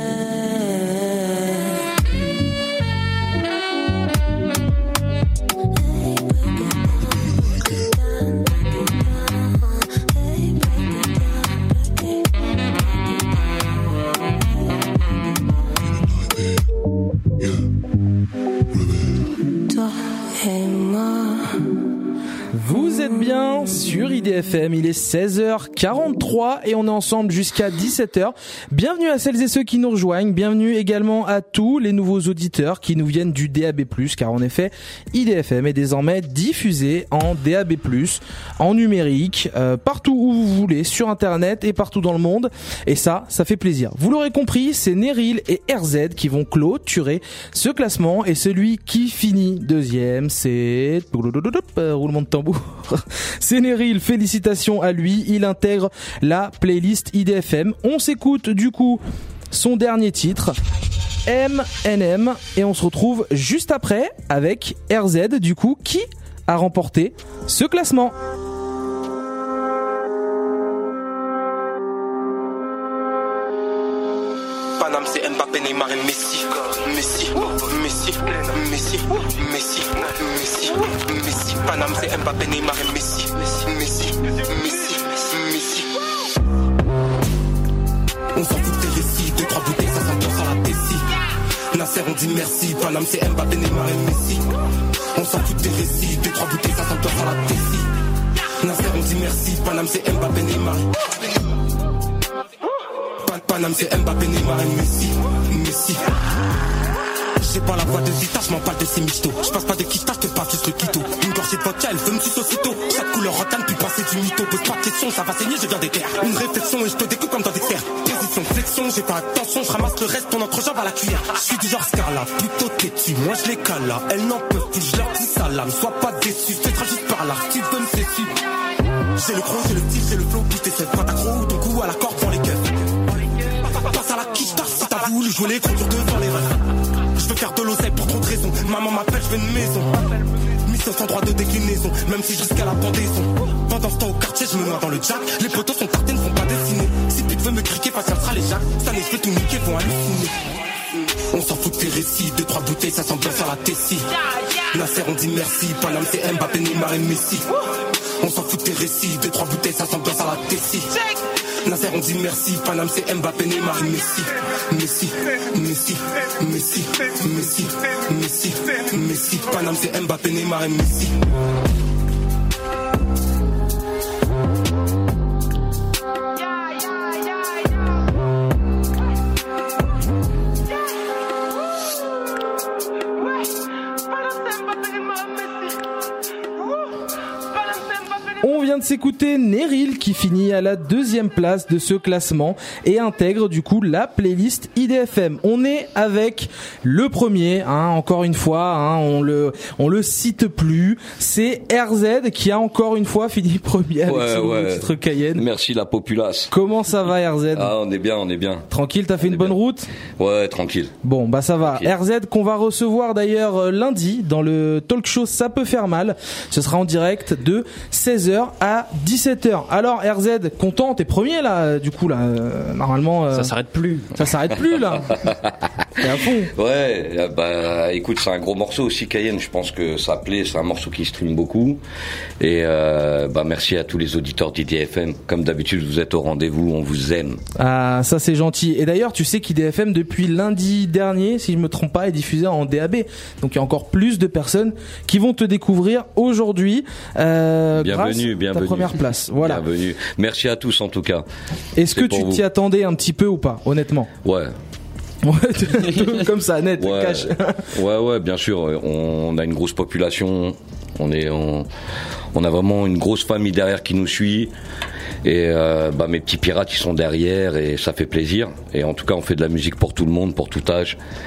B: Vous êtes bien sur IDFM, il est 16h43 et on est ensemble jusqu'à 17h. Bienvenue à celles et ceux qui nous rejoignent, bienvenue également à tous les nouveaux auditeurs qui nous viennent du DAB+, car en effet, IDFM est désormais diffusé en DAB+, en numérique, partout où vous voulez, sur internet et partout dans le monde. Et ça fait plaisir. Vous l'aurez compris, c'est Neril et RZ qui vont clôturer ce classement et celui qui finit deuxième, c'est... roulement de tambour. C'est Neril, félicitations à lui, il intègre la playlist IDFM. On s'écoute du coup son dernier titre, M&M, et on se retrouve juste après avec RZ du coup qui a remporté ce classement.
I: Paname c'est Mbappé, Neymar et Messi. Messi, Messi, Messi, Messi, Messi, Messi. Paname c'est Mbappé, Neymar et Messi. Messi, Messi, Messi.
N: On s'en fout des récits, 2-3 bouteilles, ça s'ambiance à la Tessie. Nasser on dit merci, Paname c'est Mbappé, Neymar et Messi. On s'en fout des récits, 2-3 bouteilles, ça s'ambiance à la Tessie. Nasser on dit merci, Paname c'est Mbappé, Neymar. Paname c'est Mbappé, Neymar et Messi. Messi. J'ai pas la voix de Zita, j'm'en parle de ces michtos. J'passe pas de quitta, j'te passe juste le quito. Une gorgée de vodka, elle veut me sucer aussitôt. Chaque couleur rotane, puis passer du mytho. Pose pas de questions, ça va saigner, je viens des terres. Une réflexion et j'te découpe comme dans des terres. Position, flexion, j'ai pas attention, j'ramasse le reste, ton entrejambe à la cuillère. J'suis du genre Scarla, plutôt têtu, moi j'les cale là. Elles n'en peuvent plus, j'leur pousse à l'âme. Sois pas déçu, fais juste par là, tu veux me cesser. J'ai le croc, j'ai le style, j'ai le flow, tout est safe. Pas t'accro ou ton cou à la corde dans les keufs. Passe à la quiche, si t'as voulu jouer les gros durs devant les refs. Je veux faire de l'oseille pour trop de raisons. Maman m'appelle, je veux une maison. Mission sans droit de déclinaison, même si jusqu'à la pendaison. Pendant ce temps au quartier, je me noie dans le jack. Les poteaux sont tartés, ne font pas dessiner. Si pute veut me criquer, patientera les jacks. Ça les fait tout niquer, vont halluciner. On s'en fout de tes récits, 2-3 bouteilles, ça sent bien sur la Tessie. Nasser on dit merci, Paname c'est Mbappé, Neymar et Messi. On s'en fout de tes récits, 2-3 bouteilles, ça sent bien sur la Tessie. Nasser on dit merci, Paname c'est Mbappé, Neymar et Messi. Messi, Messi, Messi, Messi, Messi, Messi. Paname c'est Mbappé, Neymar et Messi.
B: On vient de s'écouter Neril qui finit à la deuxième place de ce classement et intègre du coup la playlist IDFM. On est avec le premier, encore une fois, on le cite plus. C'est RZ qui a encore une fois fini premier avec son titre Cayenne.
O: Merci la populace.
B: Comment ça va RZ ?
O: Ah, on est bien.
B: Tranquille, t'as fait une bonne route ?
O: Ouais, tranquille.
B: Bon, bah ça va.
O: Tranquille.
B: RZ qu'on va recevoir d'ailleurs lundi dans le talk show Ça peut faire mal. Ce sera en direct de 16h à 17h. Alors RZ, content, t'es premier là, du coup là, normalement.
C: Ça s'arrête plus.
B: Ça s'arrête plus là. T'es à fond.
O: Ouais, bah écoute, c'est un gros morceau aussi Cayenne. Je pense que ça plaît. C'est un morceau qui stream beaucoup. Et bah merci à tous les auditeurs d'IDFM. Comme d'habitude, vous êtes au rendez-vous. On vous aime.
B: Ah, ça c'est gentil. Et d'ailleurs, tu sais qu'IDFM depuis lundi dernier, si je me trompe pas, est diffusé en DAB. Donc il y a encore plus de personnes qui vont te découvrir aujourd'hui.
O: Bienvenue.
B: Ta première place, voilà.
O: Bienvenue. Merci à tous en tout cas.
B: Est-ce que tu t'y attendais un petit peu ou pas, honnêtement ?
O: Ouais.
B: Comme ça, net, cash.
O: Ouais, bien sûr. On a une grosse population. On a vraiment une grosse famille derrière qui nous suit. Et mes petits pirates, ils sont derrière et ça fait plaisir. Et en tout cas, on fait de la musique pour tout le monde, pour tout âge.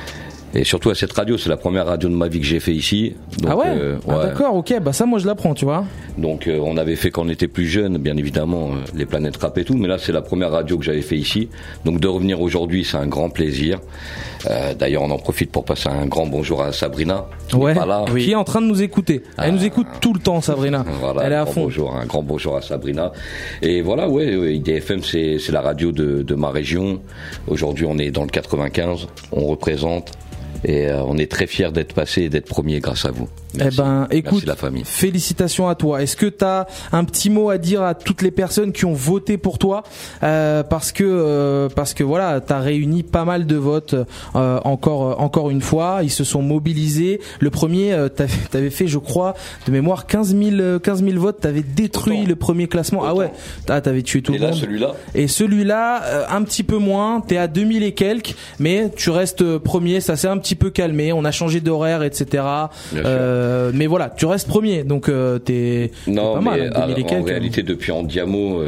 O: Et surtout à cette radio, c'est la première radio de ma vie que j'ai fait ici. Donc,
B: ah ouais, d'accord, ok, bah ça moi je l'apprends, tu vois.
O: Donc on avait fait quand on était plus jeune, bien évidemment, les planètes rap et tout, mais là c'est la première radio que j'avais fait ici. Donc de revenir aujourd'hui, c'est un grand plaisir. D'ailleurs on en profite pour passer un grand bonjour à Sabrina,
B: qui est en train de nous écouter. Elle nous écoute tout le temps, Sabrina.
O: Voilà,
B: elle est à fond.
O: Un grand bonjour à Sabrina. Et voilà, IDFM c'est la radio de ma région. Aujourd'hui on est dans le 95, on représente. Et on est très fiers d'être passé et d'être premier grâce à vous. Merci.
B: Eh ben, écoute,
O: merci la famille.
B: Félicitations à toi. Est-ce que t'as un petit mot à dire à toutes les personnes qui ont voté pour toi, parce que voilà, t'as réuni pas mal de votes encore une fois. Ils se sont mobilisés. Le premier, t'avais fait, je crois, de mémoire 15 000 votes. T'avais détruit le premier classement. Ah ouais, t'avais tué tout le monde. Et celui-là, un petit peu moins. T'es à 2000 et quelques, mais tu restes premier. Ça s'est un petit peu calmé. On a changé d'horaire, etc. Mais voilà, tu restes premier, donc t'es pas mal.
O: En réalité, depuis Andiamo,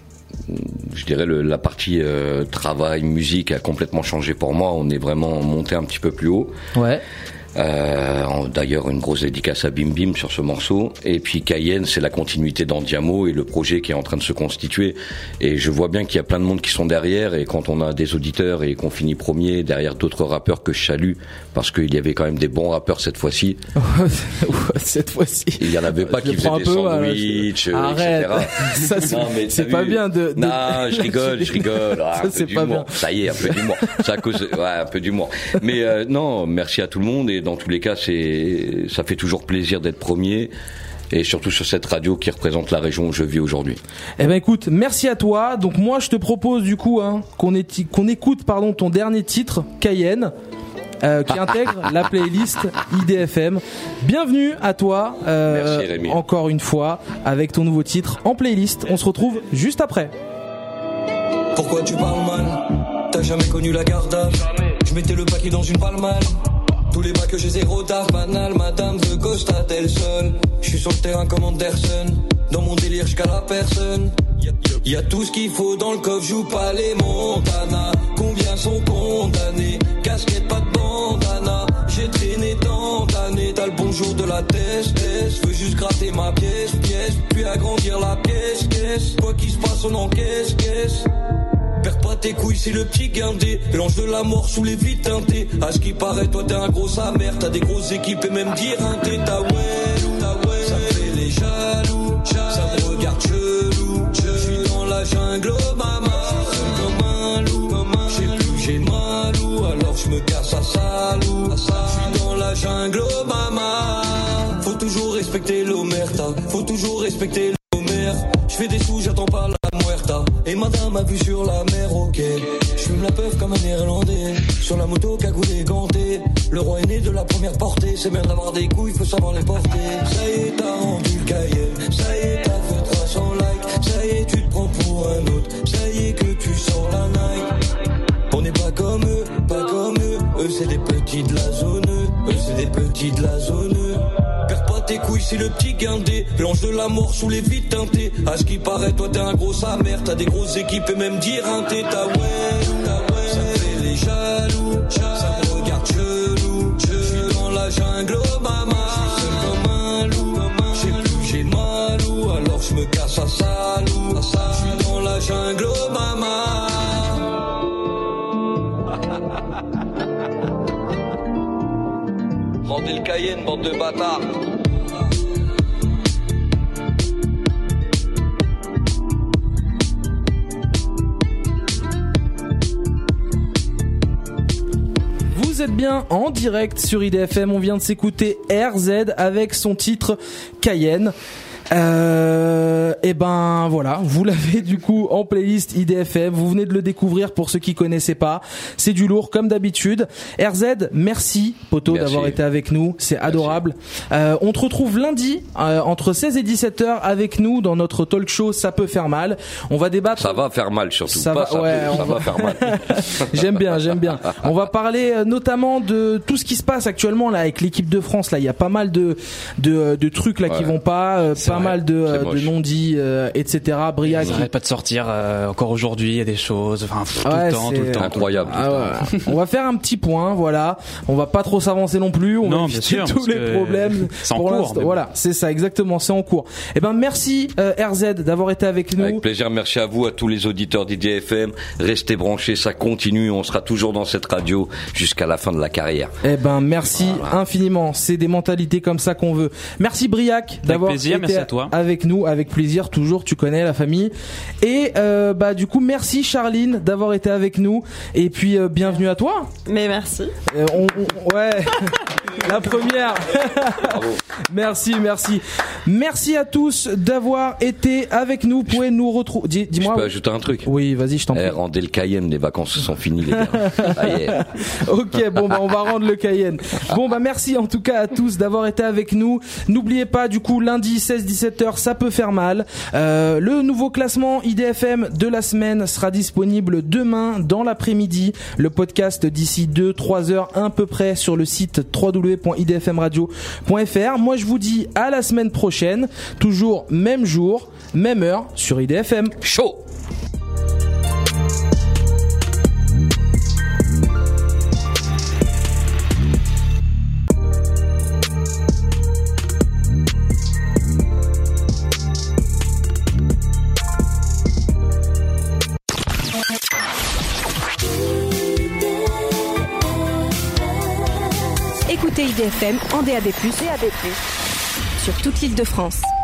O: je dirais la partie travail, musique a complètement changé pour moi. On est vraiment monté un petit peu plus haut.
B: Ouais.
O: D'ailleurs une grosse dédicace à Bim Bim sur ce morceau. Et puis Cayenne, c'est la continuité d'Andiamo et le projet qui est en train de se constituer. Et je vois bien qu'il y a plein de monde qui sont derrière, et quand on a des auditeurs et qu'on finit premier derrière d'autres rappeurs que je salue, parce qu'il y avait quand même des bons rappeurs cette fois-ci.
B: Cette fois-ci.
O: Il y en avait pas qui faisaient des sandwichs,
B: Arrête.
O: etc.
B: Ça, c'est pas bien de...
O: Non, je rigole.
B: Ça, c'est pas bien.
O: Ça y est, un peu d'humour. Ça cause, un peu d'humour. Mais non, merci à tout le monde, et dans tous les cas, ça fait toujours plaisir d'être premier, et surtout sur cette radio qui représente la région où je vis aujourd'hui.
B: Eh ben écoute, merci à toi. Donc moi je te propose du coup qu'on écoute ton dernier titre, Cayenne, qui intègre la playlist IDFM. Bienvenue à toi,
O: merci, Rémi.
B: encore une fois avec ton nouveau titre en playlist. On se retrouve juste après.
E: Pourquoi tu parles mal? T'as jamais connu la gardage? Je mettais le paquet dans une palmale. Tous les bacs que j'ai zéro taf, banal, madame veut Costa tel seul. J'suis sur le terrain comme Anderson, dans mon délire j'cale la personne. Y'a tout ce qu'il faut dans le coffre, joue pas les Montana. Combien sont condamnés? Casquette, pas de bandana. J'ai traîné tant d'années, t'as le bonjour de la test. Veux juste gratter ma pièce, puis agrandir la pièce. Quoi qu'il se passe on encaisse. Perds pas tes couilles, c'est le petit guindé. L'ange de la mort sous les vitres teintées. À ce qui paraît, toi t'es un gros sa mère. T'as des grosses équipes et même dire un t'es ta ouais. Ça me fait les jaloux, ça me regarde chelou. J'suis dans la jungle, oh maman. J'suis comme un loup, j'sais plus j'ai mal ou alors j'me casse à salou. J'suis dans la jungle, oh maman. Faut toujours respecter l'omerta, faut toujours respecter l'omer. J'fais des sous, j'attends pas la muerta. Et madame a vu sur la mer, ok. J'fume la peuf comme un néerlandais. Sur la moto, cagoulé, ganté. Le roi est né de la première portée. C'est bien d'avoir des couilles, faut savoir les porter. Ça y est, t'as rendu le Cayenne. Ça y est, t'as fait 300 likes. Ça y est, tu te prends pour un autre. Ça y est que tu sors la Nike. On n'est pas comme eux, pas comme eux. Eux c'est des petits de la zone. Eux c'est des petits de la zone. Perds pas tes couilles, c'est le petit guindé. L'ange de la mort sous les vitres teintées. À ce qui paraît, toi t'es un gros sa mère. T'as des grosses équipes et même dire un t'es ta ouais. Ça me fait les jaloux, ça me regarde chelou. J'suis dans la jungle, oh maman. J'suis seul comme un loup, j'sais plus j'ai mal ou alors j'me casse à salou. J'suis dans la jungle, oh maman. Rendez le Cayenne, bande de bâtards.
B: Vous êtes bien en direct sur IDFM, on vient de s'écouter RZ avec son titre Cayenne. Et ben voilà, vous l'avez du coup en playlist IDFM, vous venez de le découvrir pour ceux qui connaissaient pas, c'est du lourd comme d'habitude. RZ, merci poto d'avoir été avec nous, c'est adorable. On te retrouve lundi entre 16 et 17h avec nous dans notre talk show Ça peut faire mal. On va débattre.
O: Ça va faire mal surtout.
B: Ça va
O: faire mal.
B: J'aime bien. On va parler notamment de tout ce qui se passe actuellement là avec l'équipe de France là, il y a pas mal de trucs là qui vont pas. pas mal de non-dits, etc. Briac.
C: Ils n'arrêtent pas de sortir encore aujourd'hui, il y a des choses, enfin tout le temps.
O: Incroyable.
B: On va faire un petit point, voilà. On va pas trop s'avancer non plus. On va éviter tous les problèmes.
C: C'est en cours.
B: Voilà, c'est ça, exactement, c'est en cours. Eh ben, merci RZ d'avoir été avec nous.
O: Avec plaisir, merci à vous, à tous les auditeurs d'IDFM. Restez branchés, ça continue, on sera toujours dans cette radio jusqu'à la fin de la carrière.
B: Eh ben, merci infiniment. C'est des mentalités comme ça qu'on veut. Merci Briac d'avoir été avec nous, avec plaisir, toujours, tu connais la famille. Et du coup, merci Charline d'avoir été avec nous. Et puis bienvenue à toi.
D: Mais merci.
B: La première. Merci. Merci à tous d'avoir été avec nous. Vous pouvez nous retrouver. Dis-moi.
O: Je peux ajouter un truc.
B: Oui, vas-y, je t'en prie.
O: Rendez le Cayenne, les vacances sont finies, les gars.
B: Ok, bon, on va rendre le Cayenne. Bon, merci en tout cas à tous d'avoir été avec nous. N'oubliez pas, du coup, lundi 16-17h, ça peut faire mal. Le nouveau classement IDFM de la semaine sera disponible demain dans l'après-midi. Le podcast d'ici 2-3 heures à peu près sur le site www.idfmradio.fr. Moi, je vous dis à la semaine prochaine, toujours même jour, même heure sur IDFM.
O: Chaud.
A: Écoutez IDFM en DAB+, sur toute l'Île-de-France.